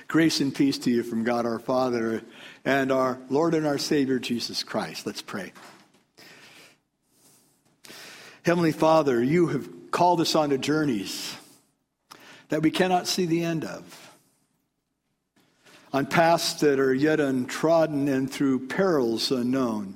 Grace and peace to you from God our Father and our Lord and our Savior, Jesus Christ. Let's pray. Heavenly Father, you have called us onto journeys that we cannot see the end of, on paths that are yet untrodden and through perils unknown.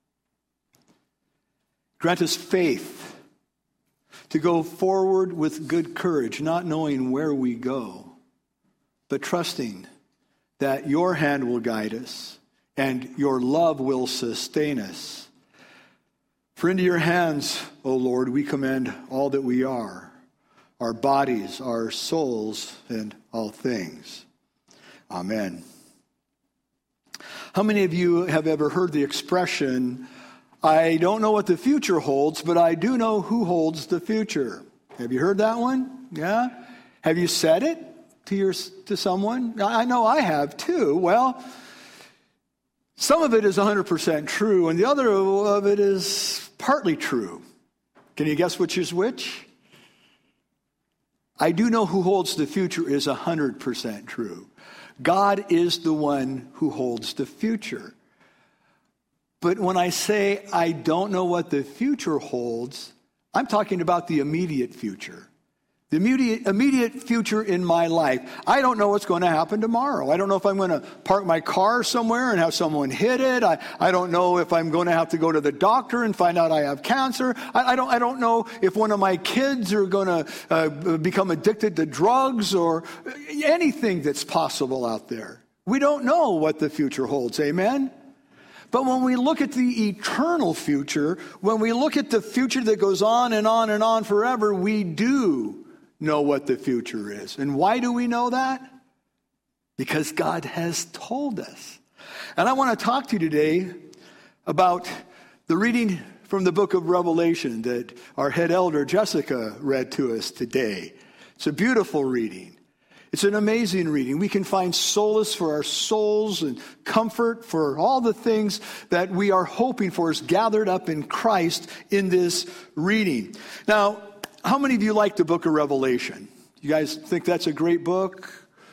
Grant us faith to go forward with good courage, not knowing where we go, but trusting that your hand will guide us and your love will sustain us. For into your hands, O Lord, we commend all that we are, our bodies, our souls, and all things. Amen. How many of you have ever heard the expression, I don't know what the future holds, but I do know who holds the future? Have you heard that one? Yeah? Have you said it to someone? I know I have too. Well, some of it is 100% true, and the other of it is partly true. Can you guess which is which? I do know who holds the future is 100% true. God is the one who holds the future. But when I say I don't know what the future holds, I'm talking about the immediate future. The immediate future in my life. I don't know what's going to happen tomorrow. I don't know if I'm going to park my car somewhere and have someone hit it. I don't know if I'm going to have to go to the doctor and find out I have cancer. I don't know if one of my kids are going to become addicted to drugs or anything that's possible out there. We don't know what the future holds. Amen? But when we look at the eternal future, when we look at the future that goes on and on and on forever, we do know what the future is. And why do we know that? Because God has told us. And I want to talk to you today about the reading from the book of Revelation that our head elder Jessica read to us today. It's a beautiful reading. It's an amazing reading. We can find solace for our souls and comfort for all the things that we are hoping for is gathered up in Christ in this reading. Now, how many of you like the book of Revelation? You guys think that's a great book?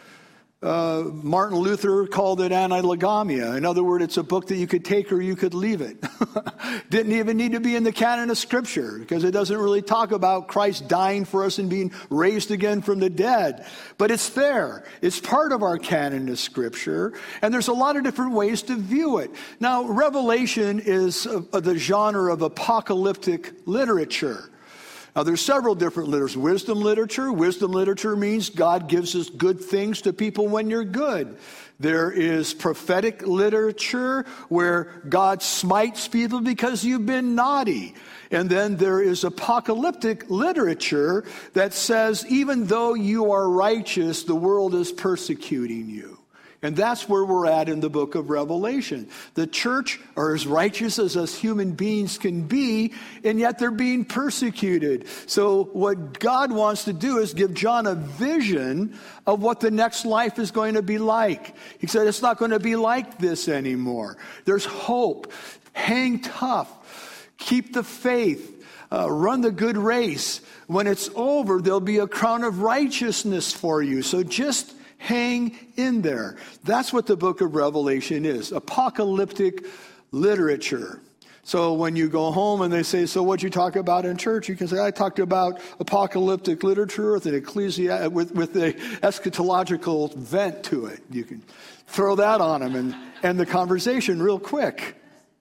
Martin Luther called it anti-legamia. In other words, it's a book that you could take or you could leave it. Didn't even need to be in the canon of Scripture because it doesn't really talk about Christ dying for us and being raised again from the dead. But it's there. It's part of our canon of Scripture, and there's a lot of different ways to view it. Now, Revelation is the genre of apocalyptic literature. Now, there's several different literatures. Wisdom literature. Wisdom literature means God gives us good things to people when you're good. There is prophetic literature where God smites people because you've been naughty. And then there is apocalyptic literature that says even though you are righteous, the world is persecuting you. And that's where we're at in the book of Revelation. The church are as righteous as us human beings can be, and yet they're being persecuted. So what God wants to do is give John a vision of what the next life is going to be like. He said it's not going to be like this anymore. There's hope. Hang tough. Keep the faith. Run the good race. When it's over, there'll be a crown of righteousness for you. So just hang in there. That's what the book of Revelation is, apocalyptic literature. So when you go home and they say, so what'd you talk about in church? You can say, I talked about apocalyptic literature with an with the eschatological vent to it. You can throw that on them and end the conversation real quick.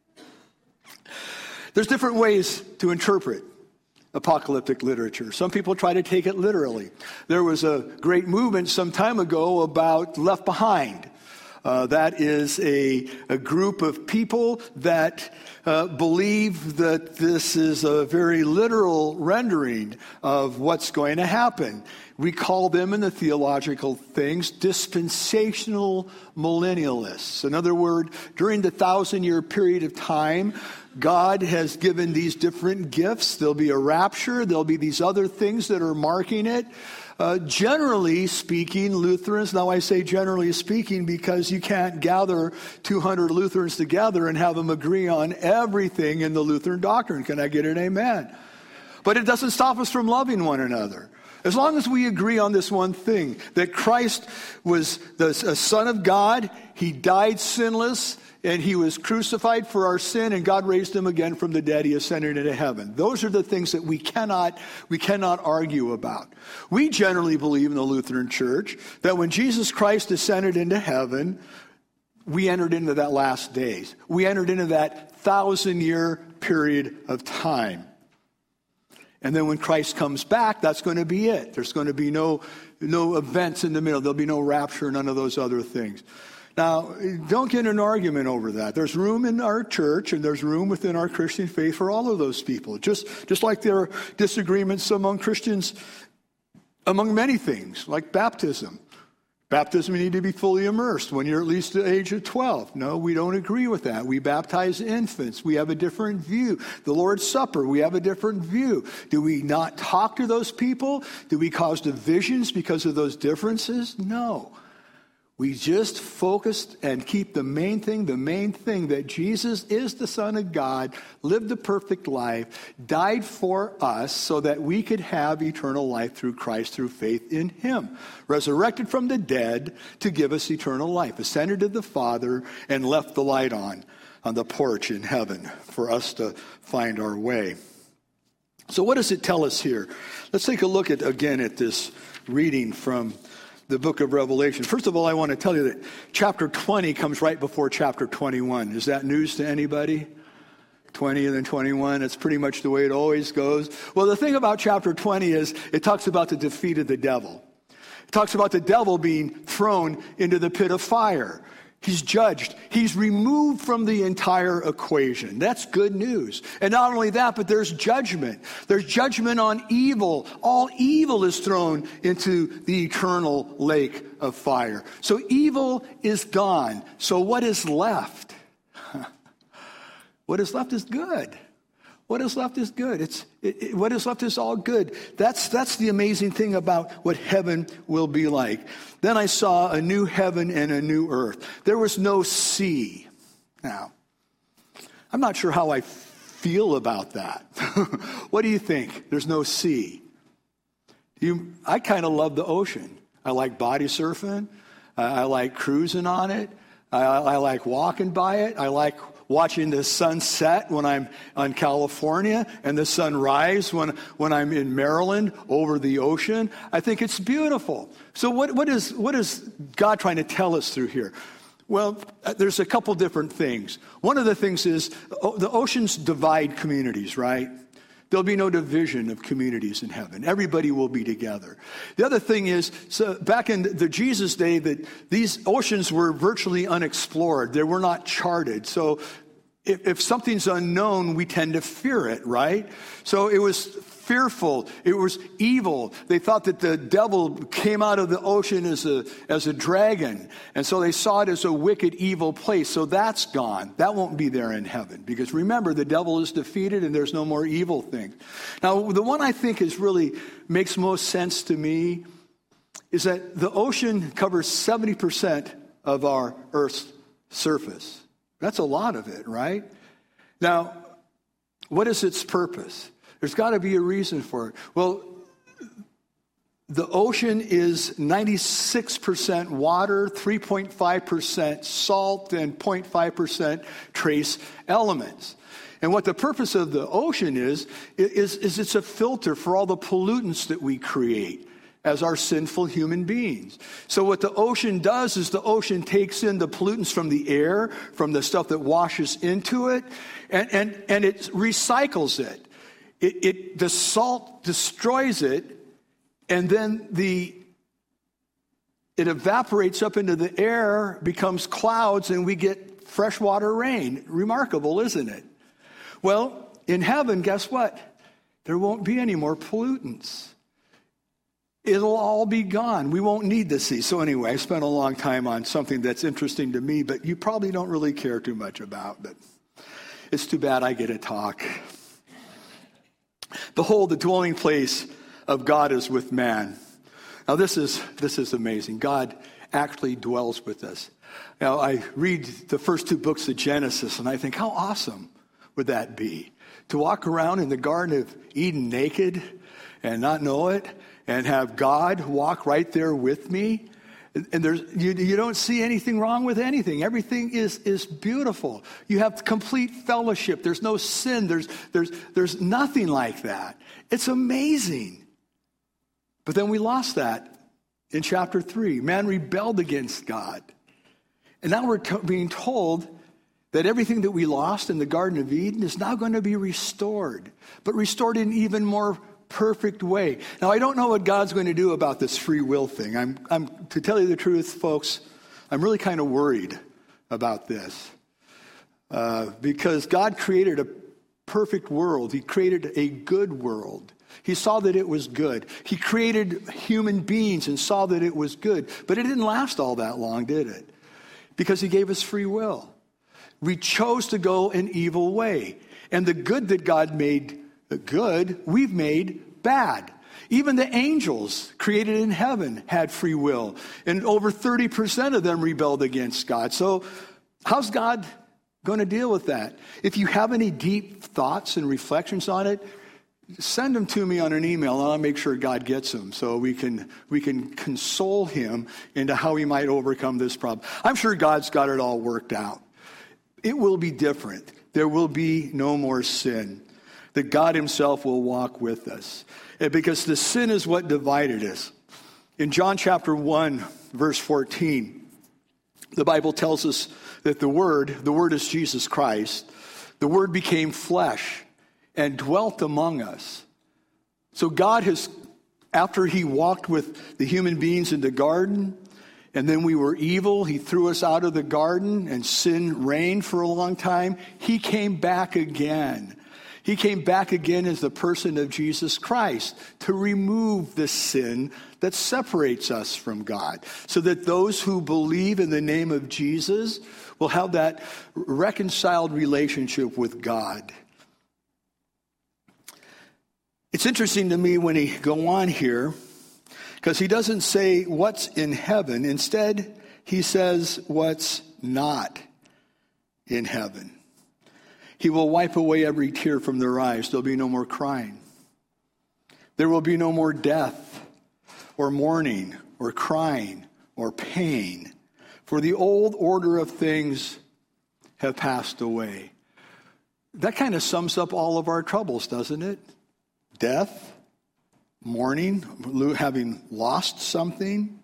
There's different ways to interpret apocalyptic literature. Some people try to take it literally. There was a great movement some time ago about Left Behind. That is a group of people that believe that this is a very literal rendering of what's going to happen. We call them in the theological things dispensational millennialists. In other words, during the 1,000-year period of time, God has given these different gifts. There'll be a rapture. There'll be these other things that are marking it. Generally speaking, Lutherans, now I say generally speaking because you can't gather 200 Lutherans together and have them agree on everything in the Lutheran doctrine. Can I get an amen? But it doesn't stop us from loving one another. As long as we agree on this one thing, that Christ was the Son of God, he died sinless, and he was crucified for our sin, and God raised him again from the dead. He ascended into heaven. Those are the things that we cannot argue about. We generally believe in the Lutheran Church that when Jesus Christ ascended into heaven, we entered into that last days. We entered into that 1,000-year period of time. And then when Christ comes back, that's going to be it. There's going to be no events in the middle. There'll be no rapture, none of those other things. Now, don't get in an argument over that. There's room in our church and there's room within our Christian faith for all of those people. Just like there are disagreements among Christians among many things, like baptism. Baptism, you need to be fully immersed when you're at least the age of 12. No, we don't agree with that. We baptize infants. We have a different view. The Lord's Supper, we have a different view. Do we not talk to those people? Do we cause divisions because of those differences? No. We just focus and keep the main thing that Jesus is the Son of God, lived the perfect life, died for us so that we could have eternal life through Christ, through faith in him. Resurrected from the dead to give us eternal life. Ascended to the Father and left the light on the porch in heaven for us to find our way. So what does it tell us here? Let's take a look at this reading from the book of Revelation. First of all, I want to tell you that chapter 20 comes right before chapter 21. Is that news to anybody? 20 and then 21, it's pretty much the way it always goes. Well, the thing about chapter 20 is it talks about the defeat of the devil. It talks about the devil being thrown into the pit of fire. He's judged. He's removed from the entire equation. That's good news. And not only that, but there's judgment. There's judgment on evil. All evil is thrown into the eternal lake of fire. So evil is gone. So what is left? What is left is good. What is left is good. What is left is all good. That's the amazing thing about what heaven will be like. Then I saw a new heaven and a new earth. There was no sea. Now, I'm not sure how I feel about that. What do you think? There's no sea. I kind of love the ocean. I like body surfing. I like cruising on it. I like walking by it. I like watching the sun set when I'm on California and the sun rise when I'm in Maryland over the ocean. I think it's beautiful. So what is God trying to tell us through here? Well, there's a couple different things. One of the things is the oceans divide communities, right? There'll be no division of communities in heaven. Everybody will be together. The other thing is, so back in the Jesus day, that these oceans were virtually unexplored. They were not charted. So if something's unknown, we tend to fear it, right? So it was fearful. It was evil. They thought that the devil came out of the ocean as a dragon. And so they saw it as a wicked, evil place. So that's gone. That won't be there in heaven. Because remember, the devil is defeated and there's no more evil thing. Now, the one I think really makes most sense to me is that the ocean covers 70% of our Earth's surface. That's a lot of it, right? Now, what is its purpose? There's got to be a reason for it. Well, the ocean is 96% water, 3.5% salt, and 0.5% trace elements. And what the purpose of the ocean is it's a filter for all the pollutants that we create as our sinful human beings. So what the ocean does is the ocean takes in the pollutants from the air, from the stuff that washes into it, and it recycles it. The salt destroys it, and then it evaporates up into the air, becomes clouds, and we get freshwater rain. Remarkable, isn't it? Well, in heaven, guess what? There won't be any more pollutants. It'll all be gone. We won't need the sea. So anyway, I spent a long time on something that's interesting to me, but you probably don't really care too much about. But it's too bad I get to talk. Behold, the dwelling place of God is with man. Now this is amazing. God actually dwells with us. Now I read the first two books of Genesis and I think, how awesome would that be? To walk around in the Garden of Eden naked and not know it, and have God walk right there with me. And you don't see anything wrong with anything. Everything is beautiful. You have complete fellowship. There's no sin. There's nothing like that. It's amazing. But then we lost that in chapter 3. Man rebelled against God. And now we're being told that everything that we lost in the Garden of Eden is now going to be restored, but restored in even more perfect way. Now, I don't know what God's going to do about this free will thing. I'm to tell you the truth, folks, I'm really kind of worried about this because God created a perfect world. He created a good world. He saw that it was good. He created human beings and saw that it was good. But it didn't last all that long, did it? Because he gave us free will. We chose to go an evil way. And the good that God made good, we've made bad. Even the angels created in heaven had free will. And over 30% of them rebelled against God. So how's God going to deal with that? If you have any deep thoughts and reflections on it, send them to me on an email, and I'll make sure God gets them so we can console him into how he might overcome this problem. I'm sure God's got it all worked out. It will be different. There will be no more sin. That God himself will walk with us. Because the sin is what divided us. In John chapter 1, verse 14, the Bible tells us that the Word is Jesus Christ, the Word became flesh and dwelt among us. So God has, after he walked with the human beings in the garden, and then we were evil, he threw us out of the garden, and sin reigned for a long time, he came back again. He came back again as the person of Jesus Christ to remove the sin that separates us from God, so that those who believe in the name of Jesus will have that reconciled relationship with God. It's interesting to me when he go on here, because he doesn't say what's in heaven. Instead, he says what's not in heaven. He will wipe away every tear from their eyes. There'll be no more crying. There will be no more death or mourning or crying or pain. For the old order of things have passed away. That kind of sums up all of our troubles, doesn't it? Death, mourning, having lost something,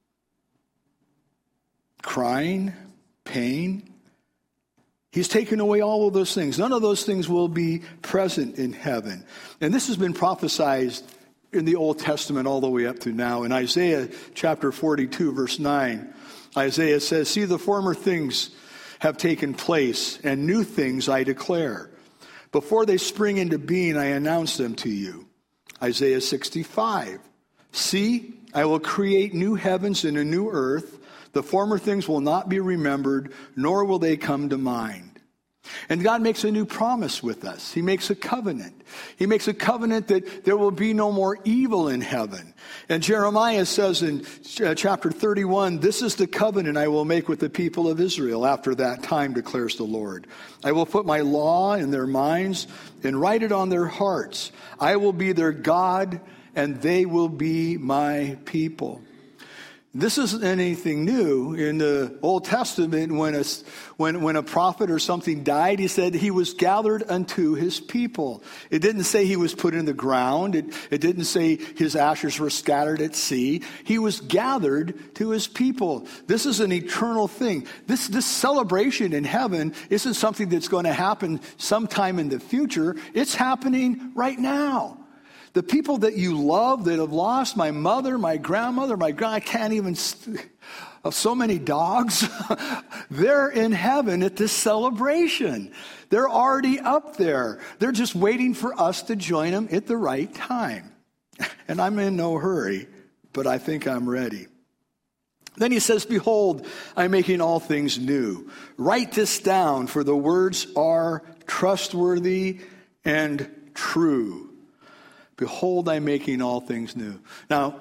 crying, pain. He's taken away all of those things. None of those things will be present in heaven. And this has been prophesied in the Old Testament all the way up to now. In Isaiah chapter 42, verse 9, Isaiah says, "See, the former things have taken place, and new things I declare. Before they spring into being, I announce them to you." Isaiah 65, "See, I will create new heavens and a new earth. The former things will not be remembered, nor will they come to mind." And God makes a new promise with us. He makes a covenant. He makes a covenant that there will be no more evil in heaven. And Jeremiah says in chapter 31, "This is the covenant I will make with the people of Israel after that time, declares the Lord. I will put my law in their minds and write it on their hearts. I will be their God, and they will be my people." This isn't anything new. In the Old Testament, when a prophet or something died, he said he was gathered unto his people. It didn't say he was put in the ground. It didn't say his ashes were scattered at sea. He was gathered to his people. This is an eternal thing. This celebration in heaven isn't something that's going to happen sometime in the future. It's happening right now. The people that you love that have lost, my mother, my grandmother, I can't even, so many dogs, they're in heaven at this celebration. They're already up there. They're just waiting for us to join them at the right time. And I'm in no hurry, but I think I'm ready. Then he says, "Behold, I'm making all things new. Write this down, for the words are trustworthy and true. Behold, I'm making all things new." Now,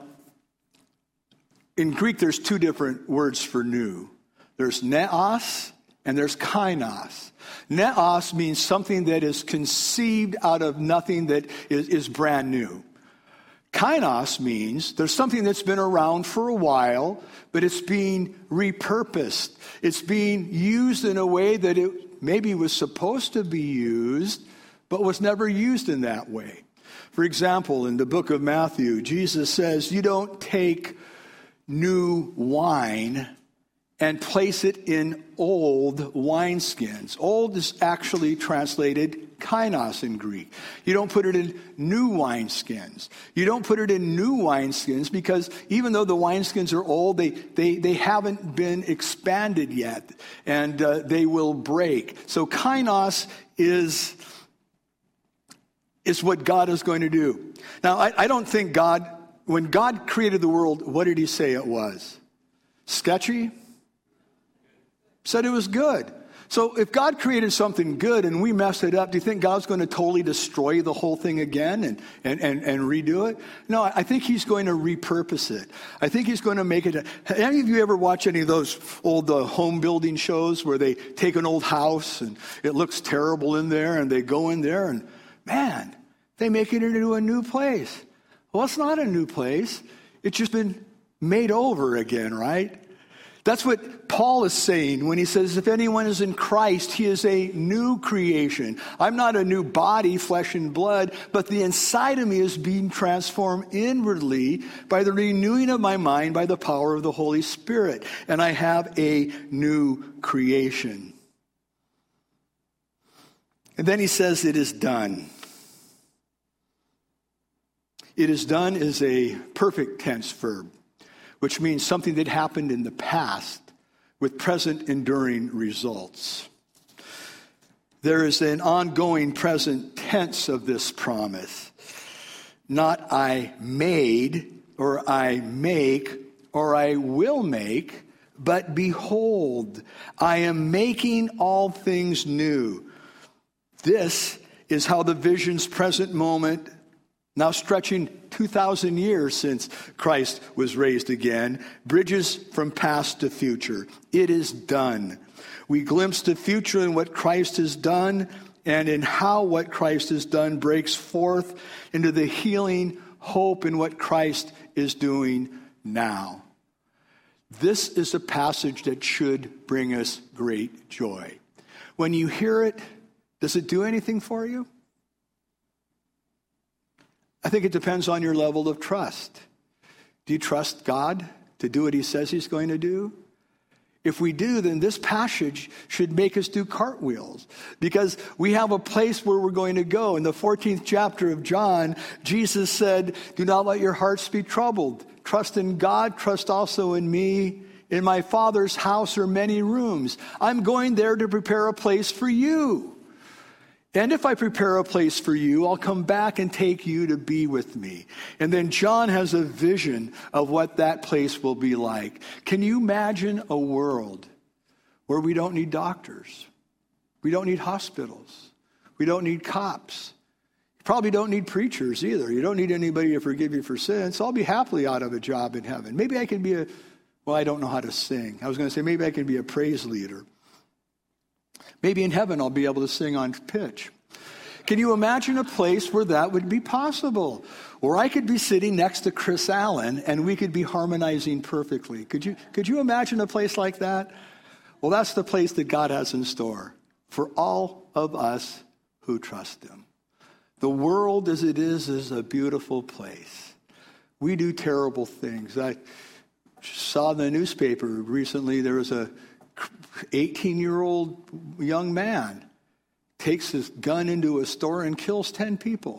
in Greek, there's two different words for new. There's neos and there's kainos. Neos means something that is conceived out of nothing that is brand new. Kainos means there's something that's been around for a while, but it's being repurposed. It's being used in a way that it maybe was supposed to be used, but was never used in that way. For example, in the book of Matthew, Jesus says, you don't take new wine and place it in old wineskins. Old is actually translated kainos in Greek. You don't put it in new wineskins. You don't put it in new wineskins because even though the wineskins are old, they haven't been expanded yet, and they will break. So kainos is what God is going to do. Now, I don't think God, when God created the world, what did he say it was? Sketchy? Said it was good. So if God created something good and we mess it up, do you think God's going to totally destroy the whole thing again and redo it? No, I think he's going to repurpose it. I think he's going to make it. Any of you ever watch any of those old home building shows where they take an old house and it looks terrible in there and they go in there and, man, they make it into a new place. Well, it's not a new place. It's just been made over again, right? That's what Paul is saying when he says, if anyone is in Christ, he is a new creation. I'm not a new body, flesh and blood, but the inside of me is being transformed inwardly by the renewing of my mind by the power of the Holy Spirit. And I have a new creation. And then he says, it is done. It is done is a perfect tense verb, which means something that happened in the past with present enduring results. There is an ongoing present tense of this promise. Not I made, or I make, or I will make, but behold, I am making all things new. This is how the vision's present moment, now stretching 2,000 years since Christ was raised again, bridges from past to future. It is done. We glimpse the future in what Christ has done and in how what Christ has done breaks forth into the healing hope in what Christ is doing now. This is a passage that should bring us great joy. When you hear it, does it do anything for you? I think it depends on your level of trust. Do you trust God to do what he says he's going to do? If we do, then this passage should make us do cartwheels because we have a place where we're going to go. In the 14th chapter of John, Jesus said, do not let your hearts be troubled. Trust in God, trust also in me. In my Father's house are many rooms. I'm going there to prepare a place for you. And if I prepare a place for you, I'll come back and take you to be with me. And then John has a vision of what that place will be like. Can you imagine a world where we don't need doctors? We don't need hospitals. We don't need cops. You probably don't need preachers either. You don't need anybody to forgive you for sins. So I'll be happily out of a job in heaven. Maybe I can be I don't know how to sing. I was going to say maybe I can be a praise leader. Maybe in heaven I'll be able to sing on pitch. Can you imagine a place where that would be possible? Or I could be sitting next to Chris Allen and we could be harmonizing perfectly. Could you imagine a place like that? Well, that's the place that God has in store for all of us who trust him. The world as it is a beautiful place. We do terrible things. I saw in the newspaper recently there was a 18-year-old young man takes his gun into a store and kills 10 people.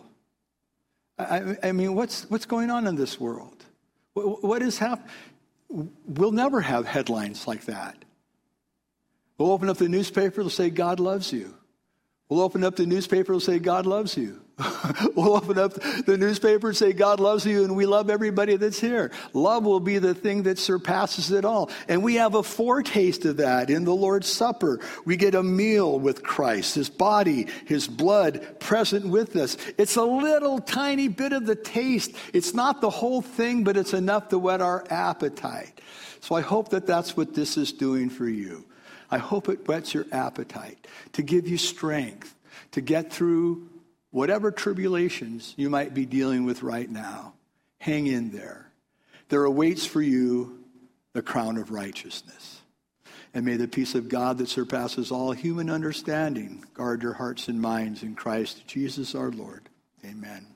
I mean, what's going on in this world? What is happening? We'll never have headlines like that. We'll open up the newspaper, it'll say, God loves you. We'll open up the newspaper, it'll say, God loves you. We'll open up the newspaper and say, God loves you, and we love everybody that's here. Love will be the thing that surpasses it all. And we have a foretaste of that in the Lord's Supper. We get a meal with Christ, his body, his blood present with us. It's a little tiny bit of the taste. It's not the whole thing, but it's enough to whet our appetite. So I hope that that's what this is doing for you. I hope it whets your appetite to give you strength to get through whatever tribulations you might be dealing with right now. Hang in there. There awaits for you the crown of righteousness. And may the peace of God that surpasses all human understanding guard your hearts and minds in Christ Jesus our Lord. Amen.